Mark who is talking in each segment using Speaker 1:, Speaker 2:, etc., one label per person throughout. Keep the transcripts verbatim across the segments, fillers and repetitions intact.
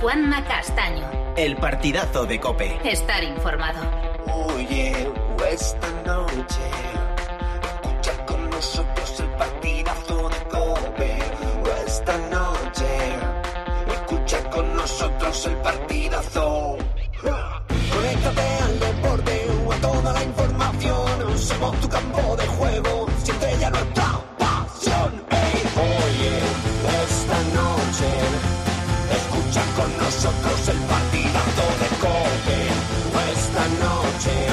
Speaker 1: Juanma Castaño.
Speaker 2: El partidazo de COPE.
Speaker 1: Estar informado.
Speaker 3: Oye, esta noche escucha con nosotros el partidazo de COPE. Esta noche escucha con nosotros el partidazo. Conéctate al deporte, a toda la información. Somos tu campo de juego, siempre ya nuestra pasión. Hey, oye, esta noche escucha con nosotros el partidazo de COPE. Esta noche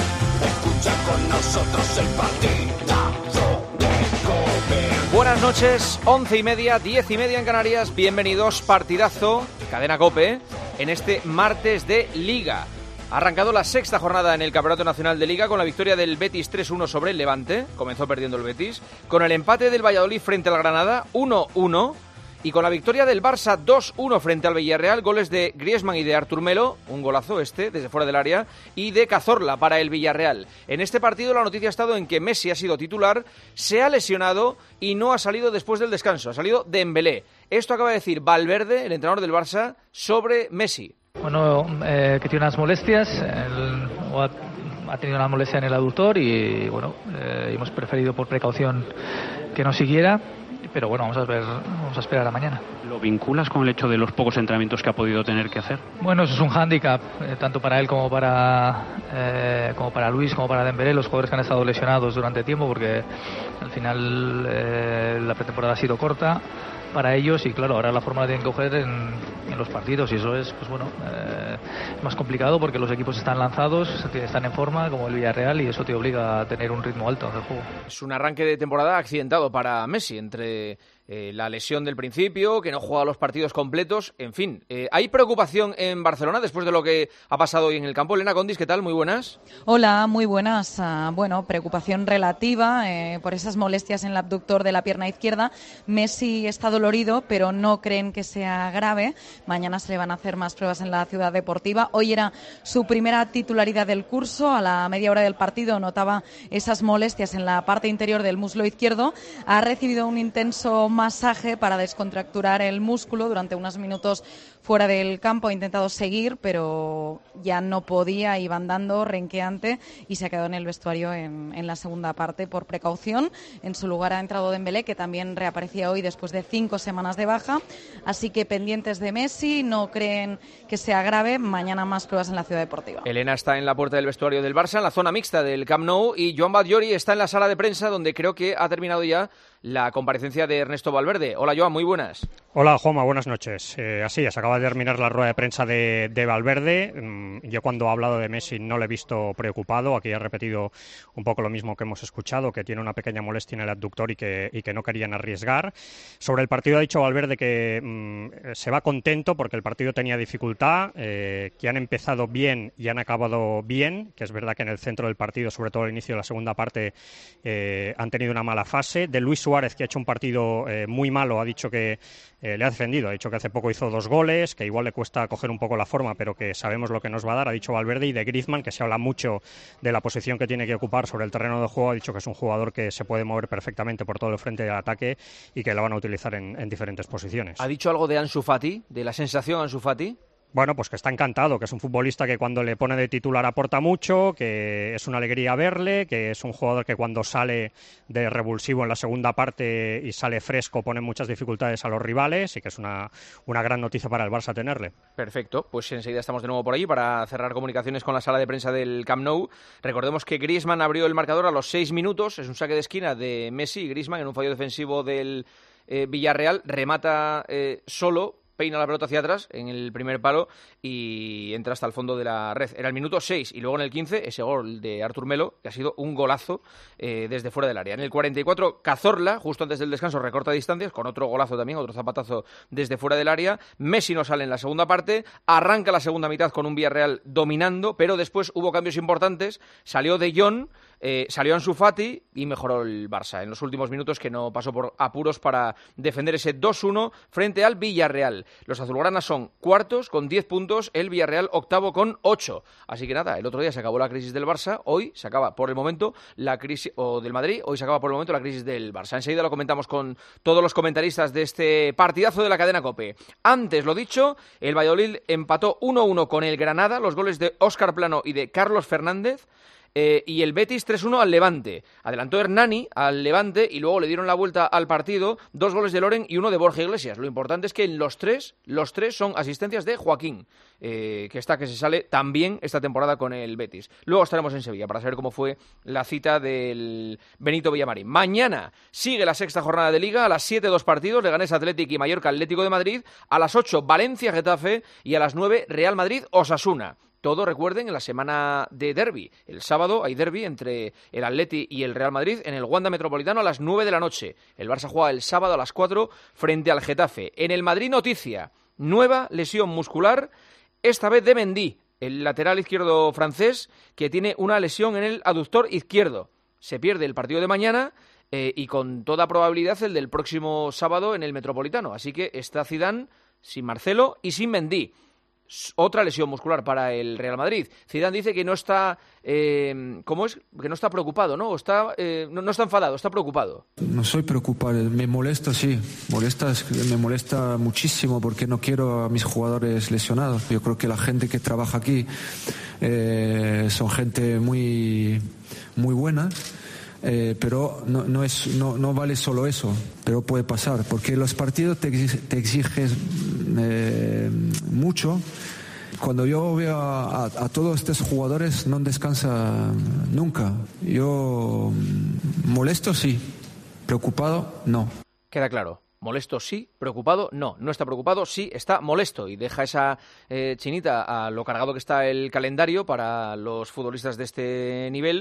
Speaker 3: escucha con nosotros el partidazo de COPE.
Speaker 4: Buenas noches, once y media, diez y media en Canarias. Bienvenidos, partidazo, cadena COPE, en este martes de Liga. Ha arrancado la sexta jornada en el Campeonato Nacional de Liga con la victoria del Betis tres uno sobre el Levante, comenzó perdiendo el Betis, con el empate del Valladolid frente al Granada uno uno y con la victoria del Barça dos uno frente al Villarreal, goles de Griezmann y de Artur Melo, un golazo este desde fuera del área, y de Cazorla para el Villarreal. En este partido la noticia ha estado en que Messi ha sido titular, se ha lesionado y no ha salido después del descanso, ha salido Dembélé. Esto acaba de decir Valverde, el entrenador del Barça, sobre Messi.
Speaker 5: Bueno, eh, que tiene unas molestias, el, o ha, ha tenido una molestia en el aductor y bueno, eh, hemos preferido por precaución que no siguiera, pero bueno, vamos a ver, vamos a esperar a mañana.
Speaker 6: ¿Lo vinculas con el hecho de los pocos entrenamientos que ha podido tener que hacer?
Speaker 5: Bueno, eso es un hándicap, eh, tanto para él como para eh, como para Luis, como para Dembélé, los jugadores que han estado lesionados durante tiempo, porque al final eh, la pretemporada ha sido corta para ellos y claro, ahora la forma la tienen que coger en, en los partidos y eso es, pues bueno, eh, más complicado porque los equipos están lanzados, están en forma como el Villarreal y eso te obliga a tener un ritmo alto del juego.
Speaker 4: Es un arranque de temporada accidentado para Messi, entre eh, la lesión del principio, que no juega los partidos completos, en fin. Eh, ¿Hay preocupación en Barcelona después de lo que ha pasado hoy en el campo? Elena Condis, ¿qué tal? Muy buenas.
Speaker 7: Hola, muy buenas. Uh, bueno, preocupación relativa eh, por esas molestias en el abductor de la pierna izquierda. Messi está dolorido, pero no creen que sea grave. Mañana se le van a hacer más pruebas en la Ciudad Deportiva. Hoy era su primera titularidad del curso. A la media hora del partido notaba esas molestias en la parte interior del muslo izquierdo. Ha recibido un intenso masaje para descontracturar el músculo durante unos minutos fuera del campo. Ha intentado seguir, pero ya no podía, iba andando renqueante y se ha quedado en el vestuario en, en la segunda parte por precaución. En su lugar ha entrado Dembélé, que también reaparecía hoy después de cinco semanas de baja. Así que pendientes de Messi, no creen que sea grave. Mañana más pruebas en la Ciudad Deportiva.
Speaker 4: Elena está en la puerta del vestuario del Barça, en la zona mixta del Camp Nou, y Joan Batllori está en la sala de prensa, donde creo que ha terminado ya la comparecencia de Ernesto Valverde. Hola, Joan, muy buenas.
Speaker 8: Hola, Juanma, buenas noches. Eh, así es, acaba de terminar la rueda de prensa de, de Valverde. Mm, yo cuando ha hablado de Messi no le he visto preocupado. Aquí ha repetido un poco lo mismo que hemos escuchado, que tiene una pequeña molestia en el abductor y que, y que no querían arriesgar. Sobre el partido ha dicho Valverde que mm, se va contento porque el partido tenía dificultad, eh, que han empezado bien y han acabado bien, que es verdad que en el centro del partido, sobre todo al inicio de la segunda parte, eh, han tenido una mala fase. De Luis Suárez, que ha hecho un partido eh, muy malo, ha dicho que eh, le ha defendido, ha dicho que hace poco hizo dos goles, que igual le cuesta coger un poco la forma, pero que sabemos lo que nos va a dar, ha dicho Valverde. Y de Griezmann, que se habla mucho de la posición que tiene que ocupar sobre el terreno de juego, ha dicho que es un jugador que se puede mover perfectamente por todo el frente del ataque y que lo van a utilizar en, en diferentes posiciones.
Speaker 4: ¿Ha dicho algo de Ansu Fati, de la sensación Ansu Fati?
Speaker 8: Bueno, pues que está encantado, que es un futbolista que cuando le pone de titular aporta mucho, que es una alegría verle, que es un jugador que cuando sale de revulsivo en la segunda parte y sale fresco pone muchas dificultades a los rivales y que es una, una gran noticia para el Barça tenerle.
Speaker 4: Perfecto, pues enseguida estamos de nuevo por allí para cerrar comunicaciones con la sala de prensa del Camp Nou. Recordemos que Griezmann abrió el marcador a los seis minutos, es un saque de esquina de Messi y Griezmann en un fallo defensivo del eh, Villarreal, remata eh, solo, peina la pelota hacia atrás en el primer palo y entra hasta el fondo de la red. Era el minuto seis y luego en el quince ese gol de Artur Melo, que ha sido un golazo eh, desde fuera del área. En el cuarenta y cuatro Cazorla, justo antes del descanso, recorta distancias con otro golazo también, otro zapatazo desde fuera del área. Messi no sale en la segunda parte, arranca la segunda mitad con un Villarreal dominando, pero después hubo cambios importantes. Salió De Jong, eh, salió Ansu Fati y mejoró el Barça en los últimos minutos, que no pasó por apuros para defender ese dos uno frente al Villarreal. Los azulgranas son cuartos con diez puntos, el Villarreal octavo con ocho. Así que nada, el otro día se acabó la crisis del Barça, hoy se acaba por el momento la crisis, o del Madrid, hoy se acaba por el momento la crisis del Barça. Enseguida lo comentamos con todos los comentaristas de este partidazo de la cadena COPE. Antes, lo dicho, el Valladolid empató uno uno con el Granada, los goles de Óscar Plano y de Carlos Fernández. Eh, y el Betis tres uno al Levante. Adelantó Hernani al Levante y luego le dieron la vuelta al partido, dos goles de Loren y uno de Borja Iglesias. Lo importante es que en los tres, los tres son asistencias de Joaquín, eh, que está que se sale también esta temporada con el Betis. Luego estaremos en Sevilla para saber cómo fue la cita del Benito Villamarín. Mañana sigue la sexta jornada de Liga, a las siete dos partidos, Leganés Athletic y Mallorca Atlético de Madrid, a las ocho Valencia Getafe y a las nueve Real Madrid Osasuna. Todo, recuerden, en la semana de derbi. El sábado hay derbi entre el Atleti y el Real Madrid en el Wanda Metropolitano a las nueve de la noche. El Barça juega el sábado a las cuatro frente al Getafe. En el Madrid, noticia, nueva lesión muscular, esta vez de Mendy, el lateral izquierdo francés, que tiene una lesión en el aductor izquierdo. Se pierde el partido de mañana eh, y con toda probabilidad el del próximo sábado en el Metropolitano. Así que está Zidane sin Marcelo y sin Mendy. Otra lesión muscular para el Real Madrid. Zidane dice que no está, eh, ¿cómo es? Que no está preocupado, ¿no? Está, eh, no, no está enfadado, está preocupado.
Speaker 9: No soy preocupado, me molesta, sí, molesta, me molesta muchísimo porque no quiero a mis jugadores lesionados. Yo creo que la gente que trabaja aquí eh, son gente muy, muy buena. Eh, pero no, no, es, no, no vale solo eso, pero puede pasar, porque los partidos te, exig, te exigen eh, mucho. Cuando yo veo a, a, a todos estos jugadores no descansa nunca. Yo molesto sí, preocupado no.
Speaker 4: Queda claro. Molesto sí, preocupado no. No está preocupado, sí, está molesto. Y deja esa eh, chinita a lo cargado que está el calendario para los futbolistas de este nivel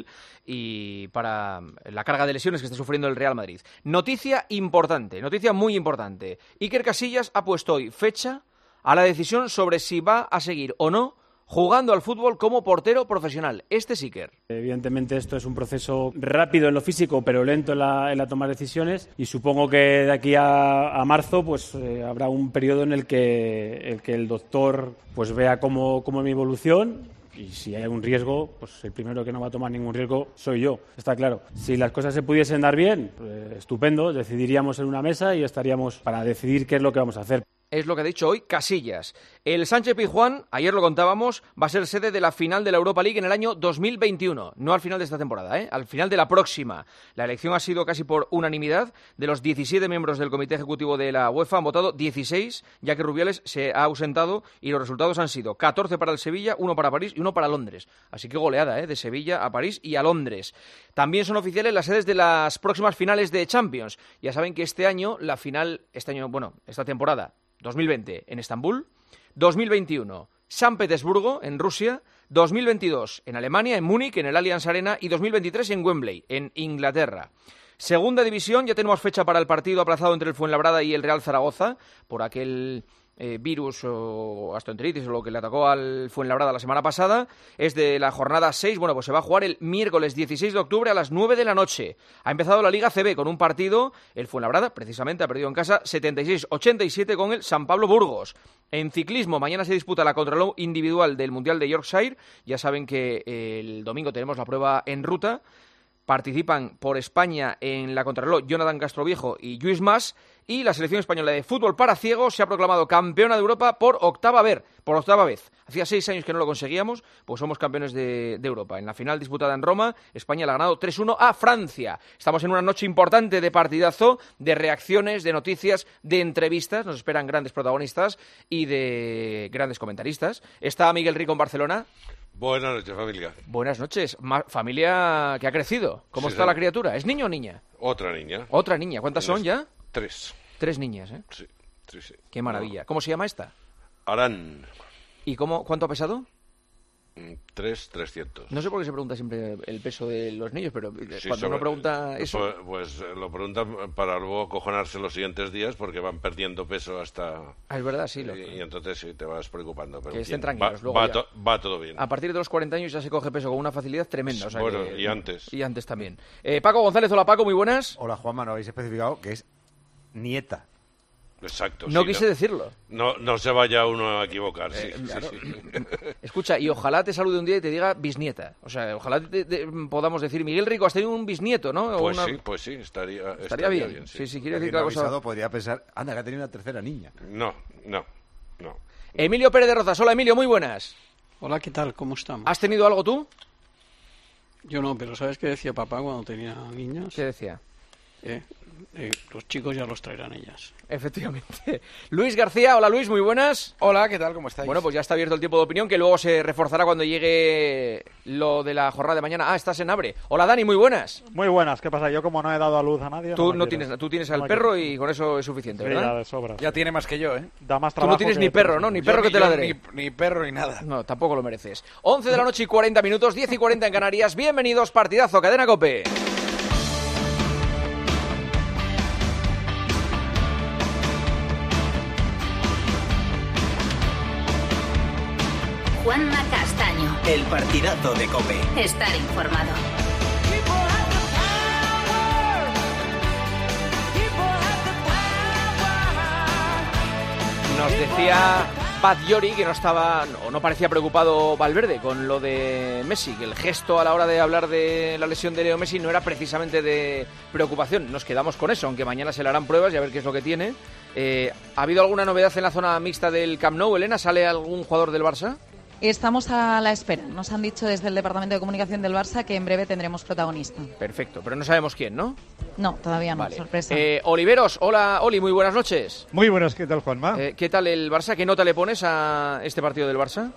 Speaker 4: y para la carga de lesiones que está sufriendo el Real Madrid. Noticia importante, noticia muy importante. Iker Casillas ha puesto hoy fecha a la decisión sobre si va a seguir o no jugando al fútbol como portero profesional. Este es Iker.
Speaker 10: Evidentemente esto es un proceso rápido en lo físico, pero lento en la, en la toma de decisiones, y supongo que de aquí a, a marzo pues eh, habrá un periodo en el que el, que el doctor pues vea cómo, cómo es mi evolución, y si hay algún riesgo, pues el primero que no va a tomar ningún riesgo soy yo, está claro. Si las cosas se pudiesen dar bien, pues, estupendo, decidiríamos en una mesa y estaríamos para decidir qué es lo que vamos a hacer.
Speaker 4: Es lo que ha dicho hoy Casillas. El Sánchez Pizjuán, ayer lo contábamos, va a ser sede de la final de la Europa League en el año dos mil veintiuno. No al final de esta temporada, ¿eh? Al final de la próxima. La elección ha sido casi por unanimidad. De los diecisiete miembros del Comité Ejecutivo de la UEFA han votado dieciséis, ya que Rubiales se ha ausentado y los resultados han sido catorce para el Sevilla, uno para París y uno para Londres. Así que goleada, ¿eh? De Sevilla a París y a Londres. También son oficiales las sedes de las próximas finales de Champions. Ya saben que este año, la final, este año, bueno, esta temporada, dos mil veinte en Estambul, dos mil veintiuno San Petersburgo en Rusia, dos mil veintidós en Alemania, en Múnich, en el Allianz Arena, y dos mil veintitrés en Wembley, en Inglaterra. Segunda división, ya tenemos fecha para el partido aplazado entre el Fuenlabrada y el Real Zaragoza por aquel eh, virus o gastroenteritis o lo que le atacó al Fuenlabrada la semana pasada. Es de la jornada seis, bueno, pues se va a jugar el miércoles dieciséis de octubre a las nueve de la noche. Ha empezado la Liga C B con un partido, el Fuenlabrada precisamente ha perdido en casa setenta y seis ochenta y siete con el San Pablo Burgos. En ciclismo, mañana se disputa la contrarreloj individual del Mundial de Yorkshire. Ya saben que el domingo tenemos la prueba en ruta. Participan por España en la contrarreloj Jonathan Castroviejo y Lluís Mas, y la selección española de fútbol para ciegos se ha proclamado campeona de Europa por octava vez. Por octava vez. Hacía seis años que no lo conseguíamos, pues somos campeones de, de Europa. En la final disputada en Roma, España le ha ganado tres uno a Francia. Estamos en una noche importante de partidazo, de reacciones, de noticias, de entrevistas. Nos esperan grandes protagonistas y de grandes comentaristas. Está Miguel Rico en Barcelona.
Speaker 11: Buenas noches, familia.
Speaker 4: Buenas noches. Ma- familia que ha crecido. ¿Cómo
Speaker 11: Sí,
Speaker 4: está
Speaker 11: sí.
Speaker 4: la criatura? ¿Es niño o niña?
Speaker 11: Otra niña.
Speaker 4: Otra niña. ¿Cuántas son ya?
Speaker 11: Tres.
Speaker 4: Tres niñas, ¿eh?
Speaker 11: Sí, sí, sí.
Speaker 4: Qué maravilla. ¿Cómo se llama esta?
Speaker 11: Arán.
Speaker 4: ¿Y cómo, cuánto ha pesado?
Speaker 11: tres, trescientos.
Speaker 4: No sé por qué se pregunta siempre el peso de los niños, pero
Speaker 11: Sí,
Speaker 4: cuando
Speaker 11: sobre-
Speaker 4: uno pregunta eso...
Speaker 11: Pues, pues lo preguntan para luego cojonarse los siguientes días porque van perdiendo peso hasta...
Speaker 4: Ah, es verdad, sí.
Speaker 11: Y,
Speaker 4: Lo...
Speaker 11: y entonces sí, te vas preocupando. Pero
Speaker 4: Que estén
Speaker 11: bien,
Speaker 4: tranquilos,
Speaker 11: va,
Speaker 4: luego
Speaker 11: va,
Speaker 4: ya.
Speaker 11: to- va todo bien.
Speaker 4: A partir de los cuarenta años ya se coge peso con una facilidad tremenda. O sea
Speaker 11: Bueno,
Speaker 4: que-
Speaker 11: y antes.
Speaker 4: Y antes también. Eh, Paco González, hola Paco, muy buenas.
Speaker 12: Hola Juanma, no habéis especificado que es nieta.
Speaker 11: Exacto.
Speaker 4: No
Speaker 11: sí,
Speaker 4: quise decirlo.
Speaker 11: No, no se vaya uno a equivocar, sí,
Speaker 4: Eh,
Speaker 11: sí,
Speaker 4: claro.
Speaker 11: sí.
Speaker 4: Escucha, y ojalá te salude un día y te diga bisnieta. O sea, ojalá te- te- podamos decir, Miguel Rico, has tenido un bisnieto, ¿no? O
Speaker 11: Pues
Speaker 4: una-
Speaker 11: sí, pues sí, estaría,
Speaker 4: Estaría bien. Sí, sí, quiere decir
Speaker 12: Alguien
Speaker 4: que
Speaker 12: no
Speaker 4: la
Speaker 12: ha
Speaker 4: cosa...
Speaker 12: avisado, podría pensar, anda, que ha tenido una tercera niña.
Speaker 11: No, no, no.
Speaker 4: Emilio Pérez de Rozas, hola Emilio, muy buenas.
Speaker 13: Hola, ¿qué tal? ¿Cómo estamos?
Speaker 4: ¿Has tenido algo tú?
Speaker 13: Yo no, pero ¿sabes qué decía papá cuando tenía niños?
Speaker 4: ¿Qué decía?
Speaker 13: Eh, eh, los chicos ya los traerán ellas.
Speaker 4: Efectivamente. Luis García, hola Luis, muy buenas.
Speaker 14: Hola, ¿qué tal? ¿Cómo estáis?
Speaker 4: Bueno, pues ya está abierto el tiempo de opinión, que luego se reforzará cuando llegue lo de la jornada de mañana. Ah, estás en Abre. Hola Dani, muy buenas.
Speaker 15: Muy buenas, ¿qué pasa? Yo como no he dado a luz a nadie...
Speaker 4: Tú
Speaker 15: me
Speaker 4: no
Speaker 15: quiero.
Speaker 4: tienes, tú tienes al
Speaker 15: No me
Speaker 4: perro
Speaker 15: quiero.
Speaker 4: y con eso es suficiente,
Speaker 15: Sí,
Speaker 4: ¿verdad?
Speaker 15: ya de sobra.
Speaker 14: Ya tiene más que yo, ¿eh?
Speaker 15: Da más
Speaker 4: Tú
Speaker 15: trabajo
Speaker 4: no tienes
Speaker 15: que
Speaker 4: ni perro,
Speaker 15: persona.
Speaker 4: ¿no? Ni
Speaker 14: Yo
Speaker 4: perro que
Speaker 14: ni-
Speaker 4: te
Speaker 14: yo
Speaker 4: ladre.
Speaker 14: Ni, ni perro ni nada.
Speaker 4: No, tampoco lo mereces. once de la noche y cuarenta minutos, diez y cuarenta en Canarias. Bienvenidos, partidazo, Cadena COPE.
Speaker 1: Juanma Castaño.
Speaker 2: El partidazo de COPE.
Speaker 1: Estar informado.
Speaker 4: Nos decía Bad Yori que no estaba o no parecía preocupado Valverde con lo de Messi, que el gesto a la hora de hablar de la lesión de Leo Messi no era precisamente de preocupación. Nos quedamos con eso, aunque mañana se le harán pruebas y a ver qué es lo que tiene. Eh, ¿Ha habido alguna novedad en la zona mixta del Camp Nou, Elena? ¿Sale algún jugador del Barça?
Speaker 7: Estamos a la espera. Nos han dicho desde el Departamento de Comunicación del Barça que en breve tendremos protagonista.
Speaker 4: Perfecto, pero no sabemos quién, ¿no?
Speaker 7: No, todavía no,
Speaker 4: Vale.
Speaker 7: sorpresa.
Speaker 4: Eh, Oliveros, hola Oli, muy buenas noches.
Speaker 16: Muy buenas, ¿qué tal, Juanma?
Speaker 4: Eh, ¿Qué tal el Barça? ¿Qué nota le pones a este partido del Barça?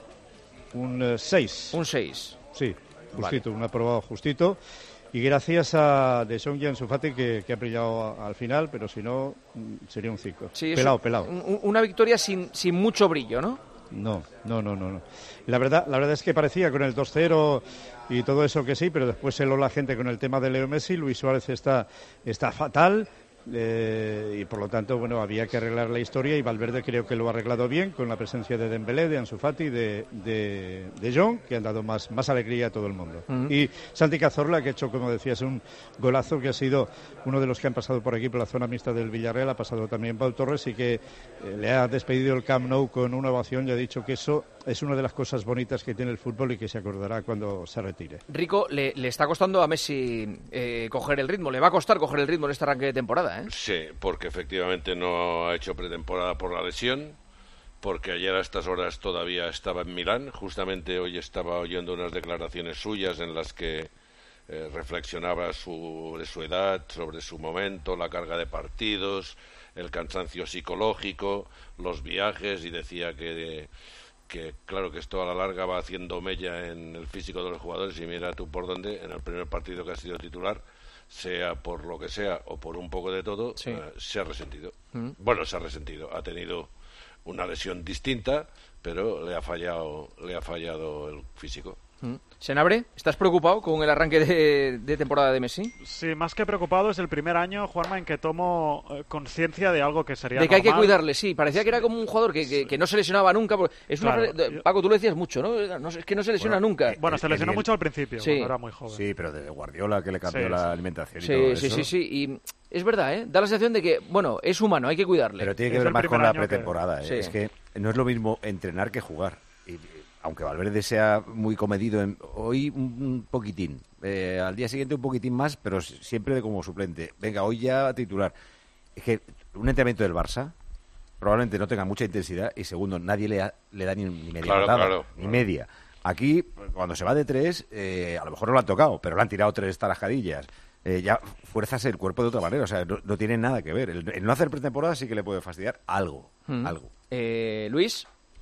Speaker 16: Un seis.
Speaker 4: Un seis.
Speaker 16: Sí, justito, un aprobado justito. Y gracias a De Jong y Ansu Fati que, que ha brillado a- al final, pero si no, mm, sería un cinco.
Speaker 4: Sí, es
Speaker 16: pelado,
Speaker 4: un-
Speaker 16: pelado.
Speaker 4: un- una victoria sin, sin mucho brillo, ¿no?
Speaker 16: No, no, no, no. no. La verdad, la verdad es que parecía con el dos cero y todo eso que sí, pero después se heló la gente con el tema de Leo Messi. Luis Suárez está, está fatal. Eh, y por lo tanto, bueno, había que arreglar la historia y Valverde creo que lo ha arreglado bien con la presencia de Dembélé, de Ansu Fati, de, de, de Jong, que han dado más, más alegría a todo el mundo.
Speaker 4: Ujú.
Speaker 16: Y Santi Cazorla, que ha hecho, como decías, un golazo, que ha sido uno de los que han pasado por aquí por la zona mixta del Villarreal, ha pasado también Pau Torres y que eh, le ha despedido el Camp Nou con una ovación y ha dicho que eso es una de las cosas bonitas que tiene el fútbol y que se acordará cuando se retire.
Speaker 4: Rico, le, le está costando a Messi eh, coger el ritmo, le va a costar coger el ritmo en este arranque de temporada, ¿eh?
Speaker 11: Sí, porque efectivamente no ha hecho pretemporada por la lesión, porque ayer a estas horas todavía estaba en Milán. Justamente hoy estaba oyendo unas declaraciones suyas en las que eh, reflexionaba sobre su edad, sobre su momento, la carga de partidos, el cansancio psicológico, los viajes, y decía que, que claro que esto a la larga va haciendo mella en el físico de los jugadores, y mira tú por dónde, en el primer partido que ha sido titular, sea por lo que sea o por un poco de todo,
Speaker 4: Sí.
Speaker 11: eh, se ha resentido.
Speaker 4: Mm.
Speaker 11: Bueno, se ha resentido. Ha tenido una lesión distinta, pero le ha fallado, le ha fallado el físico.
Speaker 4: Mm. Senabre, ¿estás preocupado con el arranque de, de temporada de Messi?
Speaker 15: Sí, más que preocupado, es el primer año, Juanma, en que tomo eh, conciencia de algo que sería
Speaker 4: De que hay que
Speaker 15: normal.
Speaker 4: cuidarle, sí. Parecía que era como un jugador que, que, que no se lesionaba nunca. porque Es una
Speaker 15: Claro.
Speaker 4: re- Paco, tú lo decías mucho, ¿no? No, Es que no se lesiona
Speaker 12: Bueno,
Speaker 4: nunca.
Speaker 12: eh, Bueno, se lesionó
Speaker 15: mucho al principio,
Speaker 4: Sí.
Speaker 15: cuando era muy joven.
Speaker 12: Sí, pero de Guardiola que le cambió
Speaker 15: Sí,
Speaker 12: la
Speaker 15: sí.
Speaker 12: alimentación y
Speaker 4: Sí,
Speaker 12: todo
Speaker 4: sí,
Speaker 12: eso.
Speaker 4: sí, sí. Y es verdad, ¿eh? Da la sensación de que, bueno, es humano, hay que cuidarle.
Speaker 12: Pero tiene que
Speaker 4: Es
Speaker 12: ver
Speaker 4: el
Speaker 12: más
Speaker 4: primer
Speaker 12: con la
Speaker 4: año que-
Speaker 12: pretemporada. ¿eh?
Speaker 4: Sí.
Speaker 12: Es que no es lo mismo entrenar que jugar. Y, aunque Valverde sea muy comedido, en, hoy un, un poquitín, eh, al día siguiente un poquitín más, pero siempre de como suplente. Venga, hoy ya titular. Es que un entrenamiento del Barça probablemente no tenga mucha intensidad y segundo, nadie le, ha- le da ni, ni media
Speaker 11: Claro,
Speaker 12: patada,
Speaker 11: claro,
Speaker 12: ni
Speaker 11: claro.
Speaker 12: media. Aquí, cuando se va de tres, eh, a lo mejor no lo han tocado, pero le han tirado tres tarajadillas. Eh, ya fuerzas el cuerpo de otra manera, o sea, no, no tiene nada que ver. El, el no hacer pretemporada sí que le puede fastidiar algo,
Speaker 4: Mm.
Speaker 12: algo.
Speaker 4: Eh, Luis.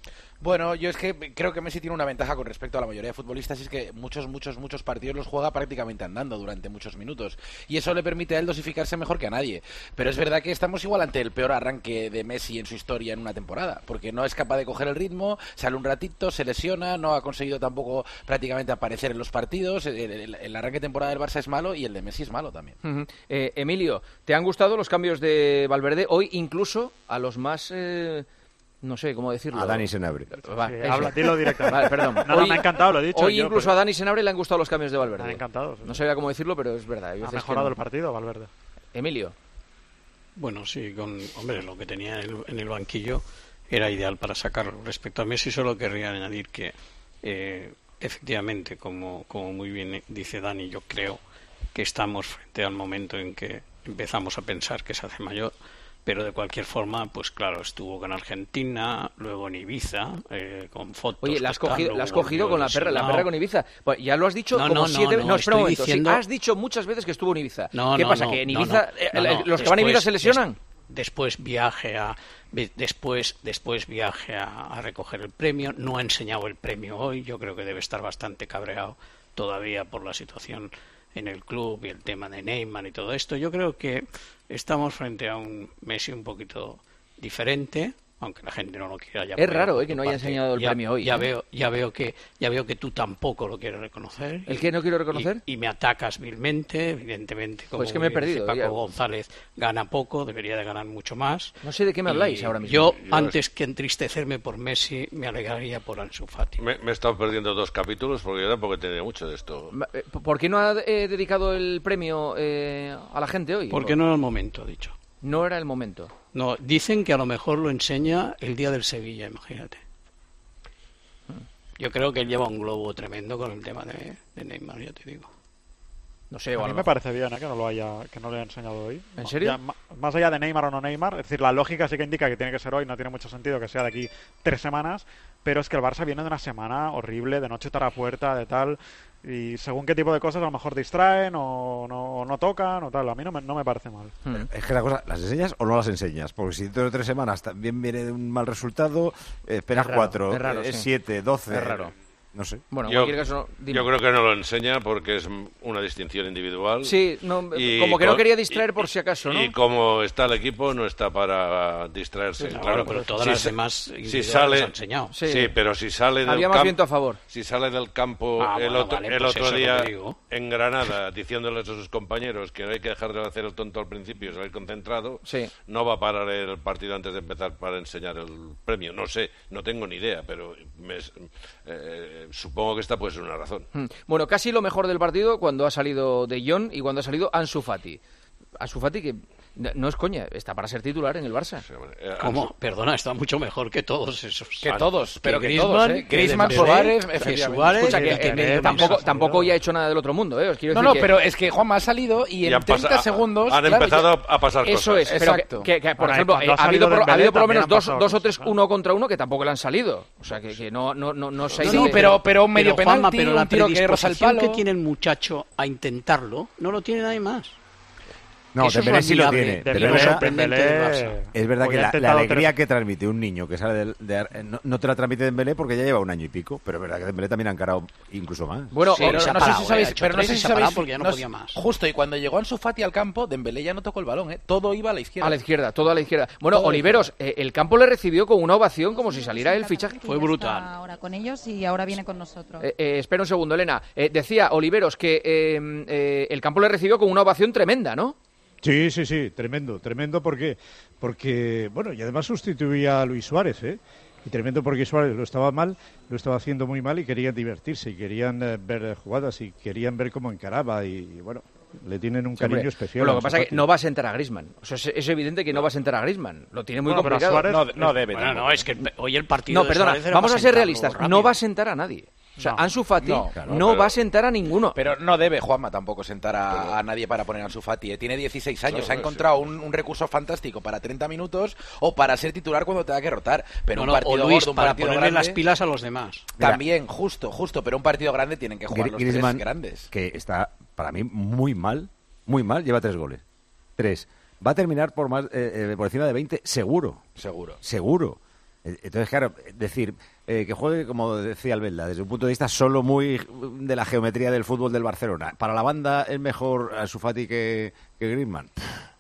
Speaker 14: Bueno, yo es que creo que Messi tiene una ventaja con respecto a la mayoría de futbolistas, y es que muchos, muchos, muchos partidos los juega prácticamente andando durante muchos minutos, y eso le permite a él dosificarse mejor que a nadie. Pero es verdad que estamos igual ante el peor arranque de Messi en su historia en una temporada, porque no es capaz de coger el ritmo, sale un ratito, se lesiona, no ha conseguido tampoco prácticamente aparecer en los partidos. El, el, el arranque de temporada del Barça es malo y el de Messi es malo también.
Speaker 4: Uh-huh. eh, Emilio, ¿te han gustado los cambios de Valverde? Hoy incluso a los más... Eh... No sé cómo decirlo.
Speaker 12: A Dani Senabre.
Speaker 4: Va,
Speaker 15: sí, habla, dilo directamente.
Speaker 4: Vale, perdón.
Speaker 15: No,
Speaker 4: hoy,
Speaker 15: no, me ha encantado, lo he dicho.
Speaker 4: Hoy
Speaker 15: yo,
Speaker 4: incluso
Speaker 15: pero...
Speaker 4: a Dani Senabre le han gustado los cambios de Valverde.
Speaker 15: Me ha encantado. Sí.
Speaker 4: No sabía cómo decirlo, pero es verdad.
Speaker 15: Ha mejorado
Speaker 4: no.
Speaker 15: el partido, Valverde.
Speaker 4: Emilio.
Speaker 13: Bueno, sí, con hombre, lo que tenía en el, en el banquillo era ideal para sacarlo. Respecto a Messi, solo querría añadir que, eh, efectivamente, como, como muy bien dice Dani, yo creo que estamos frente al momento en que empezamos a pensar que se hace mayor. Pero de cualquier forma, pues claro, estuvo con Argentina, luego en Ibiza, eh, con fotos.
Speaker 4: Oye, la has
Speaker 13: total,
Speaker 4: cogido, la has cogido con la perra, la perra con Ibiza. Pues ya lo has dicho
Speaker 13: no,
Speaker 4: como
Speaker 13: no,
Speaker 4: siete veces.
Speaker 13: No,
Speaker 4: No, espera un momento.
Speaker 13: diciendo...
Speaker 4: Sí, has dicho muchas veces que estuvo en Ibiza.
Speaker 13: No,
Speaker 4: ¿Qué
Speaker 13: no,
Speaker 4: pasa?
Speaker 13: no,
Speaker 4: ¿Que en
Speaker 13: no,
Speaker 4: Ibiza
Speaker 13: no, no,
Speaker 4: los
Speaker 13: después,
Speaker 4: que van a Ibiza se lesionan?
Speaker 13: Des, después viaje a después después viaje a, a recoger el premio. No ha enseñado el premio hoy. Yo creo que debe estar bastante cabreado todavía por la situación en el club y el tema de Neymar y todo esto. Yo creo que estamos frente a un Messi un poquito diferente, aunque la gente no lo quiera ya.
Speaker 4: Es raro, ¿eh? Que no haya enseñado el
Speaker 13: ya,
Speaker 4: premio hoy.
Speaker 13: Ya
Speaker 4: ¿eh?
Speaker 13: veo, ya veo que, ya veo que tú tampoco lo quieres reconocer.
Speaker 4: ¿El qué no quiero reconocer?
Speaker 13: Y, y me atacas vilmente, evidentemente. Como
Speaker 4: pues que me he perdido.
Speaker 13: Paco
Speaker 4: ya.
Speaker 13: González gana poco, debería de ganar mucho más.
Speaker 4: No sé de qué me habláis
Speaker 13: y
Speaker 4: ahora mismo.
Speaker 13: Yo,
Speaker 11: yo
Speaker 13: antes es... que entristecerme por Messi, me alegraría por Ansu Fati.
Speaker 11: Me, me he estado perdiendo dos capítulos porque yo tampoco tenía mucho de esto.
Speaker 4: ¿Por qué no ha eh, dedicado el premio eh, a la gente hoy?
Speaker 13: Porque no era el momento, dicho.
Speaker 4: No era el momento.
Speaker 13: No, dicen que a lo mejor lo enseña el día del Sevilla, imagínate. Yo creo que él lleva un globo tremendo con el tema de, de Neymar, ya te digo.
Speaker 4: No sé,
Speaker 15: a
Speaker 4: a
Speaker 15: mí
Speaker 4: lo
Speaker 15: me
Speaker 4: mejor.
Speaker 15: parece bien ¿eh? que no lo haya que no lo haya enseñado hoy.
Speaker 4: ¿En serio?
Speaker 15: Ya, más allá de Neymar o no Neymar, es decir, la lógica sí que indica que tiene que ser hoy, no tiene mucho sentido que sea de aquí tres semanas, pero es que el Barça viene de una semana horrible, de noche tara puerta, de tal, y según qué tipo de cosas a lo mejor distraen o no, o no tocan o tal, a mí no me, no me parece mal.
Speaker 12: Pero es que la cosa, ¿las enseñas o no las enseñas? Porque si dentro de tres semanas también viene de un mal resultado, eh, esperas
Speaker 4: es raro,
Speaker 12: cuatro,
Speaker 4: es raro,
Speaker 12: eh,
Speaker 4: sí.
Speaker 12: siete, doce...
Speaker 4: Es raro.
Speaker 12: No sé.
Speaker 4: Bueno, en
Speaker 11: yo,
Speaker 4: cualquier caso,
Speaker 11: yo creo que no lo enseña porque es una distinción individual.
Speaker 4: Sí, no,
Speaker 11: y
Speaker 4: como que no
Speaker 11: con,
Speaker 4: quería distraer por
Speaker 11: y,
Speaker 4: si acaso, ¿no?
Speaker 11: Y como está el equipo, no está para distraerse.
Speaker 13: Sí,
Speaker 11: claro,
Speaker 13: claro, pero todas
Speaker 11: si
Speaker 13: las
Speaker 11: se,
Speaker 13: demás
Speaker 11: si sale,
Speaker 13: han enseñado.
Speaker 11: Sí, sí, pero si sale del
Speaker 4: había más
Speaker 11: campo,
Speaker 4: viento a favor.
Speaker 11: Si sale del campo
Speaker 13: ah,
Speaker 11: el
Speaker 13: bueno,
Speaker 11: otro,
Speaker 13: vale,
Speaker 11: el
Speaker 13: pues
Speaker 11: otro día en Granada diciéndoles a sus compañeros que no hay que dejar de hacer el tonto al principio, salir concentrado,
Speaker 4: sí.
Speaker 11: no va a parar el partido antes de empezar para enseñar el premio. No sé, no tengo ni idea, pero me, eh, supongo que esta puede ser una razón.
Speaker 4: Hmm. Bueno, casi lo mejor del partido cuando ha salido De Jong y cuando ha salido Ansu Fati. Ansu Fati que no es coña, está para ser titular en el Barça.
Speaker 13: ¿Cómo? Perdona, está mucho mejor que todos esos.
Speaker 14: Que todos, pero que
Speaker 13: Griezmann,
Speaker 14: todos, ¿eh? Griezmann, Suárez,
Speaker 13: que Suárez,
Speaker 4: escucha, que, que, que tampoco, tampoco ya ha hecho nada del otro mundo, ¿eh? Os quiero
Speaker 14: no,
Speaker 4: decir
Speaker 14: no,
Speaker 4: que...
Speaker 14: pero es que Juanma ha salido y en
Speaker 11: y
Speaker 14: treinta
Speaker 11: pasa,
Speaker 14: segundos...
Speaker 11: Han
Speaker 14: claro,
Speaker 11: empezado
Speaker 14: ya...
Speaker 11: a pasar
Speaker 4: Eso
Speaker 11: cosas.
Speaker 4: es, pero
Speaker 14: Exacto.
Speaker 4: que, que, que, por
Speaker 15: bueno,
Speaker 4: ejemplo, eh, ha, habido por, ha habido por lo menos dos, dos o tres uno contra uno que tampoco le han salido. O sea, que, que no, no, no, no se ha ido
Speaker 14: Sí,
Speaker 4: de...
Speaker 14: pero, pero un medio
Speaker 13: pero, Juanma,
Speaker 14: penalti,
Speaker 13: pero la
Speaker 14: un tiro que roza el palo...
Speaker 13: que tiene el muchacho a intentarlo, no lo tiene nadie más.
Speaker 12: No,
Speaker 13: Eso
Speaker 12: Dembélé
Speaker 13: es
Speaker 12: sí lo
Speaker 13: admirable,
Speaker 12: tiene.
Speaker 13: Dembélé,
Speaker 12: Pero
Speaker 13: es
Speaker 12: esa-
Speaker 13: sorprendente del Barça.
Speaker 12: Es verdad
Speaker 15: Hoy
Speaker 12: que
Speaker 15: ha
Speaker 12: la, la
Speaker 15: intentado
Speaker 12: alegría
Speaker 15: tres-
Speaker 12: que transmite un niño que sale del, de, Ar- no, no te la transmite Dembélé porque ya lleva un año y pico, pero es verdad que Dembélé también ha encarado incluso más.
Speaker 4: Bueno,
Speaker 14: Sí,
Speaker 4: o-
Speaker 14: no,
Speaker 13: se ha
Speaker 14: no
Speaker 13: parado,
Speaker 14: sé si
Speaker 13: eh,
Speaker 14: sabéis,
Speaker 13: ha hecho
Speaker 14: pero no
Speaker 13: tres
Speaker 14: sé
Speaker 13: y
Speaker 14: si
Speaker 13: se ha parado
Speaker 14: sabéis,
Speaker 13: porque ya no
Speaker 14: no
Speaker 13: podía
Speaker 14: sé-
Speaker 13: más.
Speaker 14: Justo, y cuando llegó Ansu Fati al campo, Dembélé ya no tocó el balón, ¿eh? Todo iba a la izquierda.
Speaker 4: a la izquierda, todo a la izquierda. Bueno,
Speaker 14: Todo a la
Speaker 4: Oliveros, eh, el campo le recibió con una ovación como si saliera el fichaje.
Speaker 13: Fue
Speaker 7: Ya
Speaker 13: brutal.
Speaker 7: está ahora con ellos y ahora viene con nosotros.
Speaker 4: Eh, eh, espera un segundo, Elena. Eh, decía Oliveros que eh, eh, el campo le recibió con una ovación tremenda, ¿no?
Speaker 16: Sí, sí, sí, tremendo, tremendo porque, porque bueno, y además sustituía a Luis Suárez, ¿eh? Y tremendo porque Suárez lo estaba mal, lo estaba haciendo muy mal y querían divertirse y querían eh, ver jugadas y querían ver cómo encaraba y, y bueno, le tienen un
Speaker 4: Sí,
Speaker 16: cariño
Speaker 4: hombre.
Speaker 16: especial.
Speaker 4: Bueno,
Speaker 16: a
Speaker 4: lo que pasa
Speaker 16: Ansu
Speaker 4: es que
Speaker 16: Fati.
Speaker 4: no va a sentar a Griezmann. O sea, es, es evidente que no va a sentar a Griezmann. Lo tiene muy
Speaker 15: Bueno, pero
Speaker 4: complicado.
Speaker 15: Suárez-
Speaker 14: No, no debe.
Speaker 13: Bueno,
Speaker 14: tampoco.
Speaker 13: no, es que el- hoy el partido.
Speaker 4: No,
Speaker 13: de
Speaker 4: perdona,
Speaker 13: Suárez era
Speaker 4: vamos
Speaker 13: para
Speaker 4: a ser
Speaker 13: sentarlo
Speaker 4: realistas.
Speaker 13: rápido.
Speaker 4: No va a sentar a nadie. O sea,
Speaker 14: No,
Speaker 4: Ansu Fati
Speaker 14: no,
Speaker 11: claro,
Speaker 4: no
Speaker 11: pero-
Speaker 4: va a sentar a ninguno.
Speaker 14: Pero no debe Juanma tampoco sentar a, a nadie para poner a Ansu Fati, ¿eh? Tiene dieciséis años,
Speaker 11: Claro,
Speaker 14: ha encontrado un, un recurso fantástico para treinta minutos o para ser titular cuando tenga que rotar. Pero
Speaker 13: No,
Speaker 14: un
Speaker 13: no,
Speaker 14: partido
Speaker 13: o Luis,
Speaker 14: gordo, un
Speaker 13: para
Speaker 14: partido
Speaker 13: ponerle
Speaker 14: grande,
Speaker 13: las pilas a los demás.
Speaker 14: también, justo, justo, pero un partido grande tienen que jugar
Speaker 12: Gri-
Speaker 14: los
Speaker 12: Griezmann,
Speaker 14: tres grandes.
Speaker 12: que está para mí muy mal, muy mal, lleva tres goles. Tres. Va a terminar por más eh, eh, por encima de veinte, seguro.
Speaker 14: Seguro.
Speaker 12: Seguro. Entonces, claro, decir eh, que juegue, como decía Albelda, desde un punto de vista solo muy de la geometría del fútbol del Barcelona. Para la banda es mejor Ansu Fati que, que Griezmann.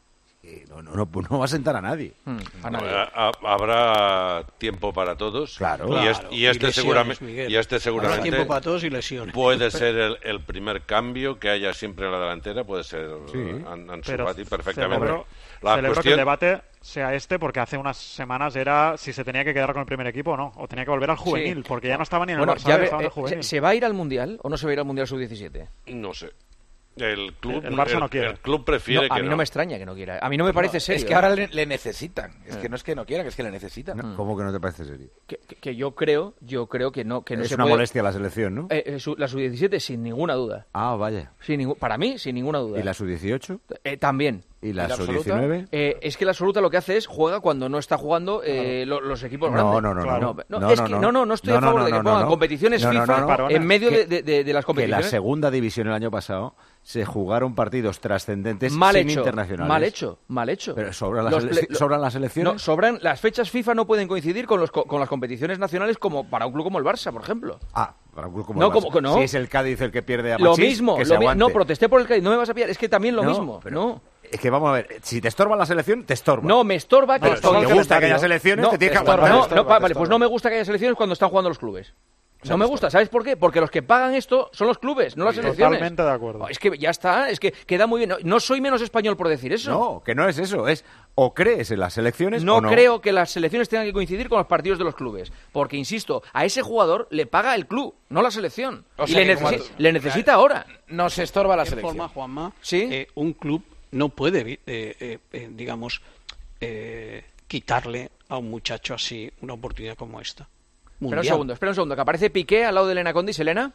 Speaker 12: No, no, no, no va a sentar a nadie.
Speaker 11: Hmm, a nadie. Ha, habrá tiempo para todos.
Speaker 12: Claro.
Speaker 11: Y, es,
Speaker 13: claro.
Speaker 11: y, este,
Speaker 13: y lesiones,
Speaker 11: seguramente,
Speaker 13: Miguel.
Speaker 11: y este seguramente.
Speaker 13: Habrá tiempo para todos y lesiones.
Speaker 11: Puede ser el, el primer cambio que haya siempre en la delantera. Puede ser
Speaker 12: sí.
Speaker 11: Ansu
Speaker 15: Pero
Speaker 11: Fati perfectamente.
Speaker 15: Celebro,
Speaker 11: la
Speaker 15: celebro
Speaker 11: cuestión...
Speaker 15: que el debate sea este, porque hace unas semanas era si se tenía que quedar con el primer equipo o no, o tenía que volver al juvenil, sí. porque ya no estaba ni en
Speaker 4: bueno,
Speaker 15: el Barça,
Speaker 4: ya ve,
Speaker 15: estaba en el
Speaker 4: eh,
Speaker 15: juvenil.
Speaker 4: ¿Se va a ir al Mundial o no se va a ir al Mundial sub diecisiete?
Speaker 11: No sé. El club,
Speaker 15: el Barça
Speaker 11: el,
Speaker 15: no quiere.
Speaker 11: El club prefiere
Speaker 4: no, a
Speaker 11: que
Speaker 4: mí
Speaker 11: no.
Speaker 4: no me extraña que no quiera. A mí no me parece
Speaker 14: no,
Speaker 4: serio.
Speaker 14: Es que
Speaker 4: ¿eh?
Speaker 14: ahora le, le necesitan. Es eh. que no es que no quieran, es que le necesitan.
Speaker 12: No, ¿cómo que no te parece serio?
Speaker 4: Que, que, que yo creo, yo creo que no, que no
Speaker 12: es
Speaker 4: se
Speaker 12: una
Speaker 4: puede...
Speaker 12: molestia la selección, ¿no?
Speaker 4: Eh, eh, su, la sub diecisiete sin ninguna duda.
Speaker 12: Ah, vaya.
Speaker 4: Sin ningú... Para mí, sin ninguna duda.
Speaker 12: ¿Y la sub dieciocho?
Speaker 4: Eh, también.
Speaker 12: ¿Y la,
Speaker 14: ¿Y la
Speaker 12: sub diecinueve?
Speaker 4: Eh, es que la absoluta lo que hace es juega cuando no está jugando eh,
Speaker 12: claro.
Speaker 4: los, los equipos
Speaker 12: no,
Speaker 4: grandes.
Speaker 12: No, no,
Speaker 4: claro.
Speaker 12: no.
Speaker 4: No,
Speaker 12: no,
Speaker 4: es
Speaker 12: no,
Speaker 4: que,
Speaker 12: no,
Speaker 4: no, no, no estoy
Speaker 12: no,
Speaker 4: a favor
Speaker 12: no,
Speaker 4: de que
Speaker 12: no,
Speaker 4: pongan
Speaker 12: no,
Speaker 4: competiciones
Speaker 12: no, no,
Speaker 4: FIFA
Speaker 12: no, no,
Speaker 4: en medio
Speaker 12: que,
Speaker 4: de, de, de las competiciones.
Speaker 12: Que la segunda división el año pasado se jugaron partidos trascendentes
Speaker 4: mal
Speaker 12: sin
Speaker 4: hecho,
Speaker 12: internacionales.
Speaker 4: Mal hecho, mal hecho.
Speaker 12: Pero sobran las,
Speaker 4: los,
Speaker 12: ele-
Speaker 4: lo,
Speaker 12: sobran las elecciones.
Speaker 4: No, sobran las fechas FIFA no pueden coincidir con los con las competiciones nacionales como para un club como el Barça, por ejemplo.
Speaker 12: Ah, para un club como
Speaker 4: no,
Speaker 12: el Barça.
Speaker 4: Como, no.
Speaker 12: Si es el Cádiz el que pierde a
Speaker 4: Machís,
Speaker 12: Lo
Speaker 4: mismo,
Speaker 12: que
Speaker 4: lo
Speaker 12: se
Speaker 4: mi-
Speaker 12: aguante.
Speaker 4: no protesté por el Cádiz, no me vas a pillar, es que también lo
Speaker 12: no,
Speaker 4: mismo,
Speaker 12: pero,
Speaker 4: no.
Speaker 12: Es que vamos a ver, si te estorba la selección, te estorba.
Speaker 4: No, me estorba que
Speaker 12: no, si te gusta que haya selecciones,
Speaker 4: no,
Speaker 12: te tienes que
Speaker 4: estorba,
Speaker 12: aguantar.
Speaker 4: No,
Speaker 12: estorba,
Speaker 4: no, vale, pues no me gusta que haya selecciones cuando están jugando los clubes. No me gusta, ¿sabes por qué? Porque los que pagan esto son los clubes, no las selecciones.
Speaker 15: Totalmente de acuerdo.
Speaker 4: Es que ya está, es que queda muy bien. No, no soy menos español por decir eso.
Speaker 12: No, que no es eso, es o crees en las selecciones
Speaker 4: no
Speaker 12: o no.
Speaker 4: No creo que las selecciones tengan que coincidir con los partidos de los clubes. Porque, insisto, a ese jugador le paga el club, no la selección.
Speaker 14: O
Speaker 4: y
Speaker 14: sea
Speaker 4: le, necesi-
Speaker 14: tú,
Speaker 4: le necesita ahora.
Speaker 14: No se estorba la
Speaker 13: de
Speaker 14: selección.
Speaker 13: forma, Juanma,
Speaker 4: ¿Sí?
Speaker 13: eh, un club no puede, eh, eh, eh, digamos, eh, quitarle a un muchacho así una oportunidad como esta.
Speaker 4: Mundial. Espera un segundo, espera un segundo, que aparece Piqué al lado de Elena Condis. Elena.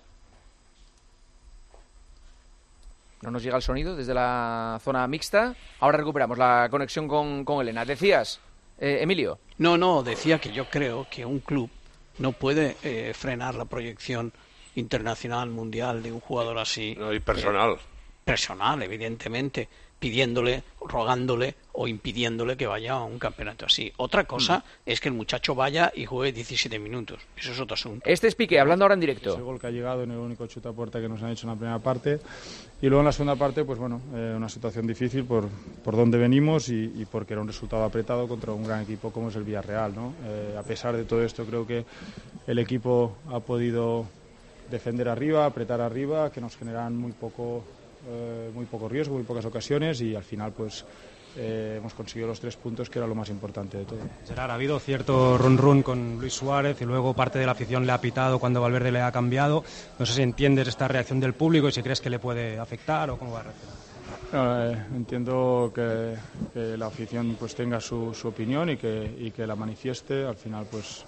Speaker 4: No nos llega el sonido desde la zona mixta. Ahora recuperamos la conexión con, con Elena. Decías, eh, Emilio.
Speaker 13: No, no, decía que yo creo que un club no puede eh, frenar la proyección internacional, mundial de un jugador así.
Speaker 11: No, y personal.
Speaker 13: Eh, personal, evidentemente, pidiéndole, rogándole o impidiéndole que vaya a un campeonato así. Otra cosa mm. es que el muchacho vaya y juegue diecisiete minutos. Eso es otro asunto.
Speaker 4: Este es Piqué, hablando ahora en directo.
Speaker 17: Ese gol que ha llegado en el único chute a puerta que nos han hecho en la primera parte. Y luego en la segunda parte, pues bueno, eh, una situación difícil por, por dónde venimos y, y porque era un resultado apretado contra un gran equipo como es el Villarreal, ¿no? Eh, a pesar de todo esto, creo que el equipo ha podido defender arriba, apretar arriba, que nos generan muy poco... Eh, muy poco riesgo, muy pocas ocasiones y al final pues eh, hemos conseguido los tres puntos que era lo más importante de todo.
Speaker 18: Gerard, ha habido cierto run run con Luis Suárez y luego parte de la afición le ha pitado cuando Valverde le ha cambiado. No sé si entiendes esta reacción del público y si crees que le puede afectar o cómo va a reaccionar.
Speaker 17: No, eh, entiendo que, que la afición pues tenga su, su opinión y que, y que la manifieste. Al final pues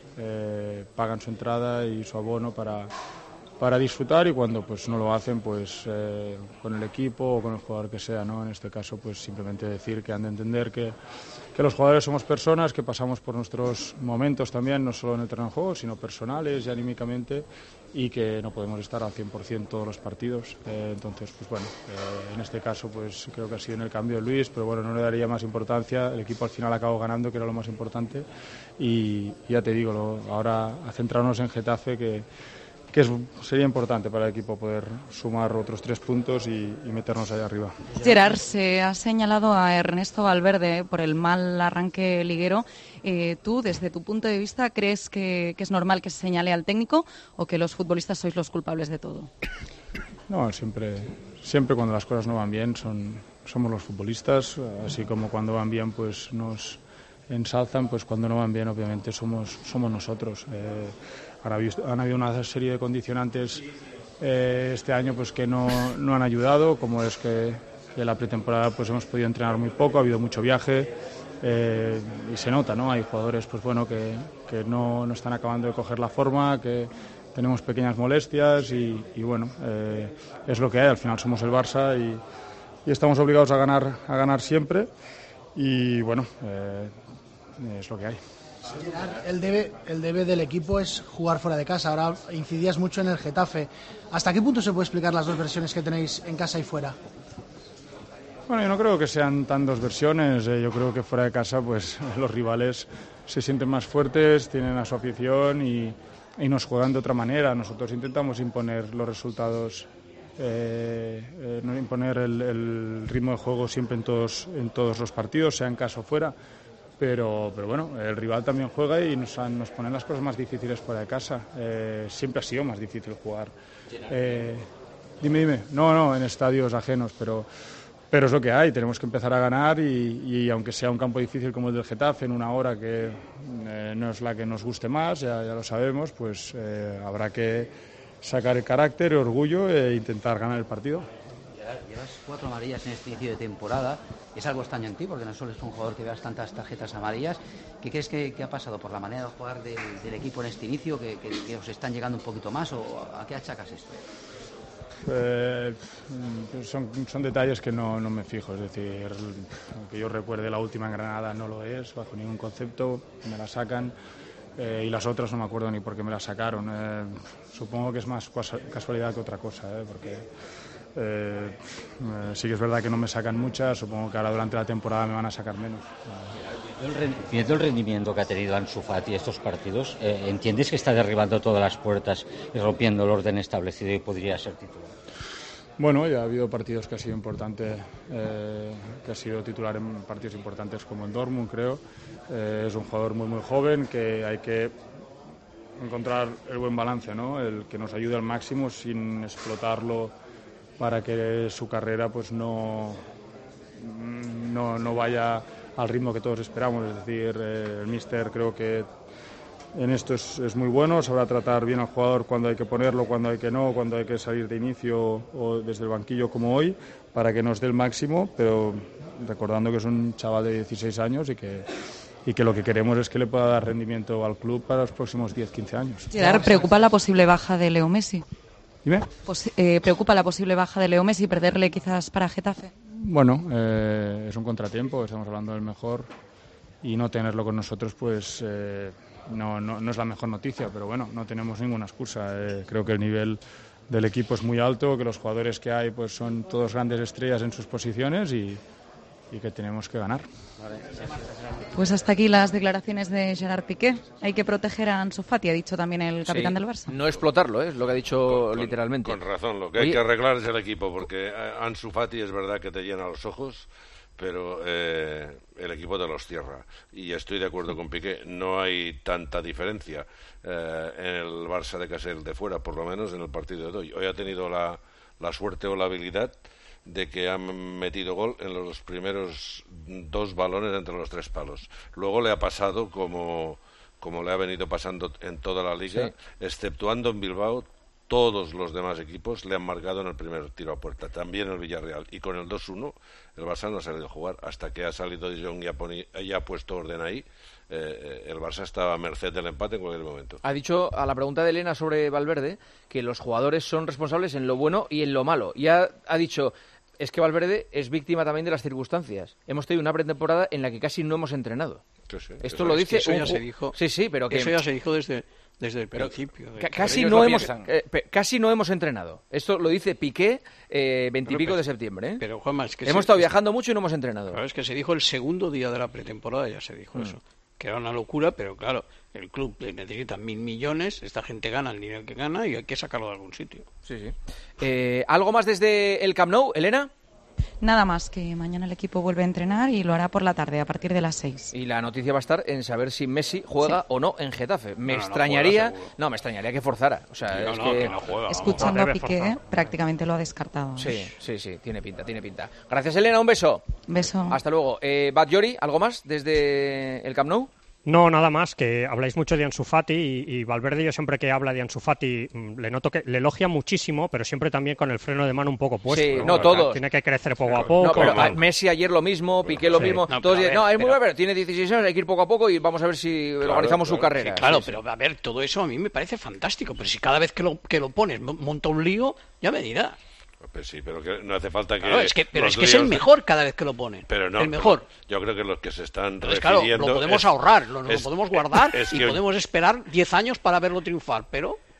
Speaker 17: eh, pagan su entrada y su abono para para disfrutar y cuando pues no lo hacen pues eh, con el equipo o con el jugador que sea, ¿no? En este caso pues simplemente decir que han de entender que, que los jugadores somos personas, que pasamos por nuestros momentos también, no solo en el terreno de juego, sino personales y anímicamente y que no podemos estar al cien por ciento todos los partidos. Eh, entonces pues bueno, eh, en este caso pues creo que ha sido en el cambio de Luis, pero bueno, no le daría más importancia, el equipo al final acabó ganando, que era lo más importante y, y ya te digo, lo, ahora a centrarnos en Getafe que que es, sería importante para el equipo poder sumar otros tres puntos y, y meternos ahí arriba.
Speaker 7: Gerard, se ha señalado a Ernesto Valverde por el mal arranque liguero. Eh, ¿Tú, desde tu punto de vista, crees que, que es normal que se señale al técnico o que los futbolistas sois los culpables de todo?
Speaker 17: No, siempre, siempre cuando las cosas no van bien son, somos los futbolistas, así como cuando van bien pues nos ensalzan, pues cuando no van bien obviamente somos, somos nosotros. Eh, Han habido, han habido una serie de condicionantes eh, este año pues que no, no han ayudado, como es que en la pretemporada pues hemos podido entrenar muy poco, ha habido mucho viaje eh, y se nota, ¿no? Hay jugadores pues bueno que, que no, no están acabando de coger la forma, que tenemos pequeñas molestias y, y bueno, eh, es lo que hay, al final somos el Barça y, y estamos obligados a ganar, a ganar siempre y bueno, eh, es lo que hay.
Speaker 19: Gerard, el debe, el debe del equipo es jugar fuera de casa. Ahora incidías mucho en el Getafe. ¿Hasta qué punto se puede explicar las dos versiones que tenéis en casa y fuera?
Speaker 17: Bueno, yo no creo que sean tan dos versiones. Eh, yo creo que fuera de casa, pues los rivales se sienten más fuertes, tienen a su afición y, y nos juegan de otra manera. Nosotros intentamos imponer los resultados, eh, eh, no imponer el, el ritmo de juego siempre en todos, en todos los partidos, sea en casa o fuera. Pero, pero bueno, el rival también juega y nos, nos ponen las cosas más difíciles fuera de casa. Eh, siempre ha sido más difícil jugar. Eh, dime, dime. No, no, en estadios ajenos, pero... Pero es lo que hay, tenemos que empezar a ganar y, y aunque sea un campo difícil como el del Getafe, en una hora que eh, no es la que nos guste más, ya, ya lo sabemos, pues eh, habrá que sacar el carácter, el orgullo e intentar ganar el partido.
Speaker 20: Llevas cuatro amarillas en este inicio de temporada, es algo extraño en ti porque no solo es un jugador que veas tantas tarjetas amarillas. ¿Qué crees que, que ha pasado por la manera de jugar del, del equipo en este inicio, que, que, que os están llegando un poquito más o a qué achacas esto?
Speaker 17: Eh, son, son detalles que no, no me fijo, es decir, que yo recuerde la última en Granada no lo es, bajo ningún concepto, me la sacan eh, y las otras no me acuerdo ni por qué me las sacaron. Eh, supongo que es más casualidad que otra cosa, eh, porque eh, eh, sí que es verdad que no me sacan muchas, supongo que ahora durante la temporada me van a sacar menos.
Speaker 20: Viendo el rendimiento que ha tenido Ansu Fati estos partidos, eh, ¿entiendes que está derribando todas las puertas y rompiendo el orden establecido y podría ser titular?
Speaker 17: Bueno, ya ha habido partidos que ha sido importante, eh, que ha sido titular en partidos importantes como en Dortmund, creo. Eh, es un jugador muy muy joven que hay que encontrar el buen balance, ¿no? El que nos ayude al máximo sin explotarlo para que su carrera pues no, no, no vaya al ritmo que todos esperamos. Es decir, eh, el míster creo que en esto es, es muy bueno, sabrá tratar bien al jugador cuando hay que ponerlo, cuando hay que no, cuando hay que salir de inicio o desde el banquillo como hoy, para que nos dé el máximo, pero recordando que es un chaval de dieciséis años y que, y que lo que queremos es que le pueda dar rendimiento al club para los próximos diez quince años.
Speaker 7: Gerard, ¿preocupa la posible baja de Leo Messi?
Speaker 17: ¿Dime?
Speaker 7: Pues, eh, ¿Preocupa la posible baja de Leo Messi, perderle quizás para Getafe?
Speaker 17: Bueno, eh, es un contratiempo, estamos hablando del mejor y no tenerlo con nosotros pues eh, no, no, no es la mejor noticia, pero bueno, no tenemos ninguna excusa. Eh, creo que el nivel del equipo es muy alto, que los jugadores que hay pues son todos grandes estrellas en sus posiciones y, y que tenemos que ganar.
Speaker 7: Pues hasta aquí las declaraciones de Gerard Piqué. Hay que proteger a Ansu Fati, ha dicho también el capitán
Speaker 4: sí,
Speaker 7: del Barça.
Speaker 4: No explotarlo, ¿eh? Es lo que ha dicho
Speaker 11: con,
Speaker 4: literalmente.
Speaker 11: Con razón, lo que hay Oye, que arreglar es el equipo, porque Ansu Fati es verdad que te llena los ojos, pero eh, el equipo te los cierra. Y estoy de acuerdo con Piqué, no hay tanta diferencia eh, en el Barça de casa y el de fuera, por lo menos en el partido de hoy. Hoy ha tenido la, la suerte o la habilidad de que han metido gol en los primeros dos balones entre los tres palos. Luego le ha pasado como, como le ha venido pasando en toda la liga, sí. Exceptuando en Bilbao, todos los demás equipos le han marcado en el primer tiro a puerta, también el Villarreal. Y con el dos uno el Barça no ha salido a jugar. Hasta que ha salido De Jong y ha, poni, y ha puesto orden ahí, eh, el Barça estaba a merced del empate en cualquier momento.
Speaker 4: Ha dicho a la pregunta de Elena sobre Valverde que los jugadores son responsables en lo bueno y en lo malo. Y ha, ha dicho... Es que Valverde es víctima también de las circunstancias. Hemos tenido una pretemporada en la que casi no hemos entrenado.
Speaker 11: Sí, sí.
Speaker 4: Esto
Speaker 11: eso
Speaker 4: lo
Speaker 11: es
Speaker 4: dice...
Speaker 13: Eso ya
Speaker 4: un...
Speaker 13: se dijo.
Speaker 4: Sí, sí, pero que...
Speaker 13: Eso ya se dijo desde, desde el
Speaker 4: pero
Speaker 13: principio. De...
Speaker 4: Ca casi, no hemos, eh, casi no hemos entrenado. Esto lo dice Piqué eh, veintipico de septiembre. ¿eh?
Speaker 13: Pero, Juanma, es que...
Speaker 4: Hemos
Speaker 13: se...
Speaker 4: estado viajando mucho y no hemos entrenado.
Speaker 13: Claro, es que se dijo el segundo día de la pretemporada, ya se dijo mm. eso. Que era una locura, pero claro, el club necesita mil millones, esta gente gana el nivel que gana y hay que sacarlo de algún sitio.
Speaker 4: Sí, sí. Eh, ¿Algo más desde el Camp Nou, Elena?
Speaker 7: Nada más, que mañana el equipo vuelve a entrenar y lo hará por la tarde, a partir de las seis.
Speaker 4: Y la noticia va a estar en saber si Messi juega sí. o no en Getafe. Me no, extrañaría... No, no, me extrañaría que forzara. O sea,
Speaker 13: no,
Speaker 4: es
Speaker 13: no,
Speaker 4: que...
Speaker 13: que no juega,
Speaker 7: Escuchando
Speaker 13: no.
Speaker 7: a Piqué, prácticamente lo ha descartado.
Speaker 4: Sí, sí, sí, tiene pinta, tiene pinta. Gracias, Elena, un beso.
Speaker 7: Beso.
Speaker 4: Hasta luego. Eh, Batllori, ¿algo más desde el Camp Nou?
Speaker 8: No, nada más, que habláis mucho de Ansu Fati y, y Valverde, yo siempre que habla de Ansu Fati le noto que le elogia muchísimo, pero siempre también con el freno de mano un poco puesto.
Speaker 4: Sí,
Speaker 8: no,
Speaker 4: no todos.
Speaker 8: Tiene que crecer poco a poco.
Speaker 4: No, pero
Speaker 8: no.
Speaker 4: Messi ayer lo mismo, Piqué lo
Speaker 8: sí.
Speaker 4: mismo.
Speaker 13: No,
Speaker 4: todos
Speaker 13: ver,
Speaker 4: no, es muy
Speaker 13: pero...
Speaker 4: bueno, pero tiene dieciséis años, hay que ir poco a poco y vamos a ver si claro, organizamos claro, su carrera.
Speaker 13: Sí, claro,
Speaker 4: sí,
Speaker 13: pero
Speaker 4: sí.
Speaker 13: a ver, todo eso a mí me parece fantástico, pero si cada vez que lo, que lo pones monta un lío, ya me dirás.
Speaker 11: Pues sí, pero que no hace falta que...
Speaker 13: Claro, es que pero es que es el mejor cada vez que lo ponen.
Speaker 11: Pero no,
Speaker 13: el mejor.
Speaker 11: Yo creo que los que se están
Speaker 13: Entonces,
Speaker 11: refiriendo...
Speaker 13: claro, lo podemos
Speaker 11: es,
Speaker 13: ahorrar, lo,
Speaker 11: es,
Speaker 13: lo podemos guardar
Speaker 11: es
Speaker 13: y
Speaker 11: que...
Speaker 13: podemos esperar diez años para verlo triunfar, pero...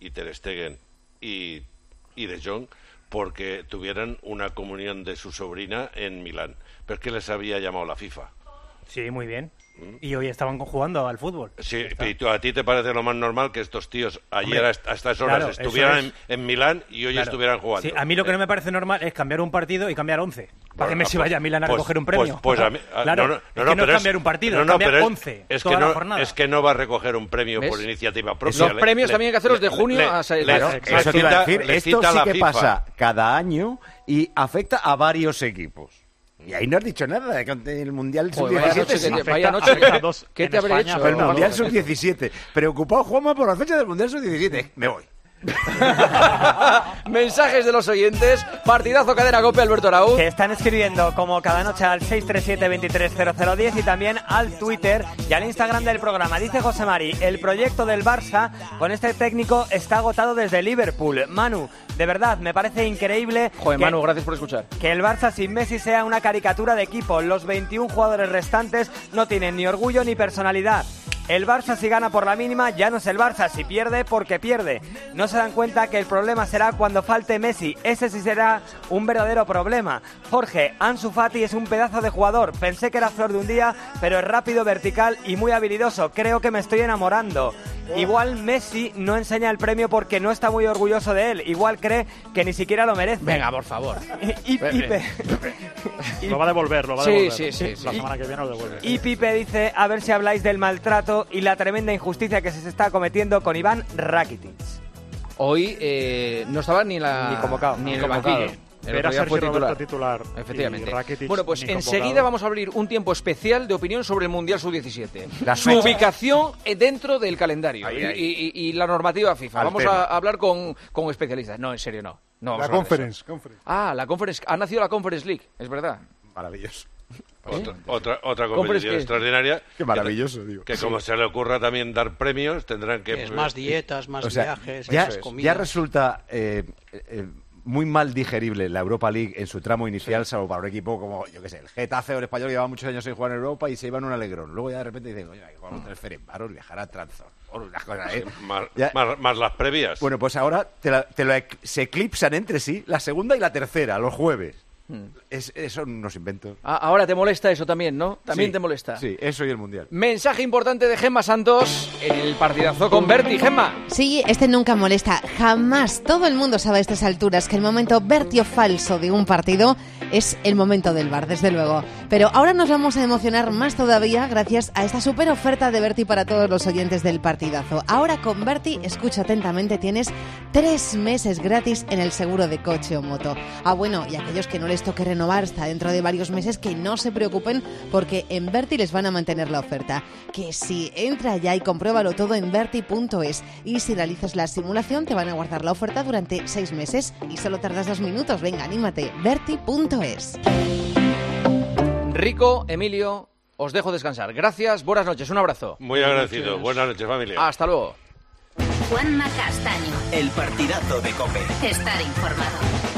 Speaker 11: y Ter Stegen y, y De Jong, porque tuvieran una comunión de su sobrina en Milán. Pero es que les había llamado la FIFA.
Speaker 21: Sí, muy bien. Y hoy estaban jugando al fútbol.
Speaker 11: Sí, y tú, ¿a ti te parece lo más normal que estos tíos ayer Hombre, a estas horas claro, estuvieran es... en, en Milán y hoy claro. estuvieran jugando?
Speaker 21: Sí, a mí lo que no me parece normal es cambiar un partido y cambiar once. Para bueno, que Messi pues, vaya a Milán a
Speaker 11: pues,
Speaker 21: recoger un premio.
Speaker 11: Pues, pues a mí, a,
Speaker 21: claro,
Speaker 11: no, no,
Speaker 21: es
Speaker 11: no,
Speaker 21: que no,
Speaker 11: no
Speaker 21: es cambiar un partido,
Speaker 11: no,
Speaker 21: es
Speaker 11: no,
Speaker 21: cambiar
Speaker 11: es,
Speaker 21: once
Speaker 11: es
Speaker 21: toda
Speaker 11: que no,
Speaker 21: la jornada.
Speaker 11: Es que no va a recoger un premio ¿Ves? por iniciativa propia.
Speaker 4: Los le, premios le, también hay que hacerlos de junio
Speaker 12: le,
Speaker 4: a seis.
Speaker 12: Claro, le, eso te iba a decir. Esto sí que FIFA. pasa cada año y afecta a varios equipos. Y ahí no has dicho nada de el Mundial sub diecisiete. Sí.
Speaker 4: Vaya noche, ¿qué te habré hecho?
Speaker 12: El Mundial sub diecisiete. Preocupado, Juanma, por la fecha del Mundial sub diecisiete. Me voy.
Speaker 4: Mensajes de los oyentes. Partidazo Cadena COPE, Alberto Araúz.
Speaker 3: Que están escribiendo como cada noche al seis tres siete, veintitrés cero cero diez y también al Twitter y al Instagram del programa. Dice José Mari, el proyecto del Barça con este técnico está agotado desde Liverpool. Manu, de verdad, me parece increíble.
Speaker 4: Joder,
Speaker 3: que,
Speaker 4: Manu, gracias por escuchar.
Speaker 3: Que el Barça sin Messi sea una caricatura de equipo. Los veintiún jugadores restantes no tienen ni orgullo ni personalidad. El Barça si gana por la mínima ya no es el Barça, si pierde porque pierde. No se dan cuenta que el problema será cuando falte Messi, ese sí será un verdadero problema. Jorge, Ansu Fati es un pedazo de jugador, pensé que era flor de un día, pero es rápido, vertical y muy habilidoso, creo que me estoy enamorando. Igual Messi no enseña el premio porque no está muy orgulloso de él, igual cree que ni siquiera lo merece.
Speaker 4: Venga, por favor.
Speaker 3: Y, y Pipe...
Speaker 15: lo va a devolver, lo va a
Speaker 4: sí,
Speaker 15: devolver.
Speaker 4: Sí, sí, sí.
Speaker 15: La semana que viene lo devuelve.
Speaker 3: Y Pipe dice, a ver si habláis del maltrato y la tremenda injusticia que se está cometiendo con Iván Rakitic.
Speaker 4: Hoy eh, no estaba ni, la,
Speaker 3: ni convocado,
Speaker 4: ni en
Speaker 15: el
Speaker 4: banquillo.
Speaker 15: Era Sergio Roberto titular.
Speaker 4: Efectivamente.
Speaker 15: Rakitic,
Speaker 4: bueno, pues enseguida vamos a abrir un tiempo especial de opinión sobre el Mundial sub diecisiete.
Speaker 12: Las
Speaker 4: Su
Speaker 12: fechas.
Speaker 4: ubicación dentro del calendario
Speaker 12: ahí,
Speaker 4: y,
Speaker 12: ahí.
Speaker 4: Y, y la normativa FIFA.
Speaker 12: Al
Speaker 4: vamos
Speaker 12: tema.
Speaker 4: a hablar con, con especialistas. No, en serio, no. no
Speaker 22: la conference, conference.
Speaker 4: Ah, la Conference. Ha nacido la Conference League, es verdad.
Speaker 12: Maravilloso.
Speaker 11: Otra, otra, otra competición extraordinaria.
Speaker 12: Qué maravilloso,
Speaker 11: que,
Speaker 12: digo.
Speaker 11: Que como sí. se le ocurra también dar premios, tendrán que...
Speaker 13: Es más dietas, más
Speaker 12: o sea,
Speaker 13: viajes,
Speaker 12: ya,
Speaker 13: más comida.
Speaker 12: Ya resulta eh, eh, muy mal digerible la Europa League en su tramo inicial, sí. salvo para un equipo como, yo qué sé, el Getafe o el Español, que llevaba muchos años sin jugar en Europa y se iban un alegrón. Luego ya de repente dicen, oye, hay que jugar contra el Ferencváros, viajar a Transport, unas cosas, ¿eh?
Speaker 11: más, más, más las previas.
Speaker 12: Bueno, pues ahora te, la, te lo, se eclipsan entre sí la segunda y la tercera, los jueves. Es, es, son unos inventos.
Speaker 4: Ah, ahora te molesta eso también, ¿no? También
Speaker 12: sí,
Speaker 4: te molesta.
Speaker 12: Sí, eso y el Mundial.
Speaker 4: Mensaje importante de Gemma Santos en el partidazo con Berti. Gemma.
Speaker 6: Sí, este nunca molesta. Jamás. Todo el mundo sabe a estas alturas que el momento vertio falso de un partido es el momento del bar, desde luego. Pero ahora nos vamos a emocionar más todavía gracias a esta super oferta de Berti para todos los oyentes del partidazo. Ahora con Berti, escucha atentamente, tienes tres meses gratis en el seguro de coche o moto. Ah, bueno, y aquellos que no les toque renovar hasta dentro de varios meses, que no se preocupen porque en Berti les van a mantener la oferta. Que si entra ya y compruébalo todo en Berti punto es, y si realizas la simulación te van a guardar la oferta durante seis meses y solo tardas dos minutos. Venga, anímate. Berti punto es.
Speaker 4: Rico, Emilio, os dejo descansar. Gracias, buenas noches, un abrazo.
Speaker 11: Muy agradecido. Buenas noches, familia.
Speaker 4: Hasta luego.
Speaker 1: Juanma Castaño.
Speaker 2: El partidazo de COPE.
Speaker 1: Estar informado.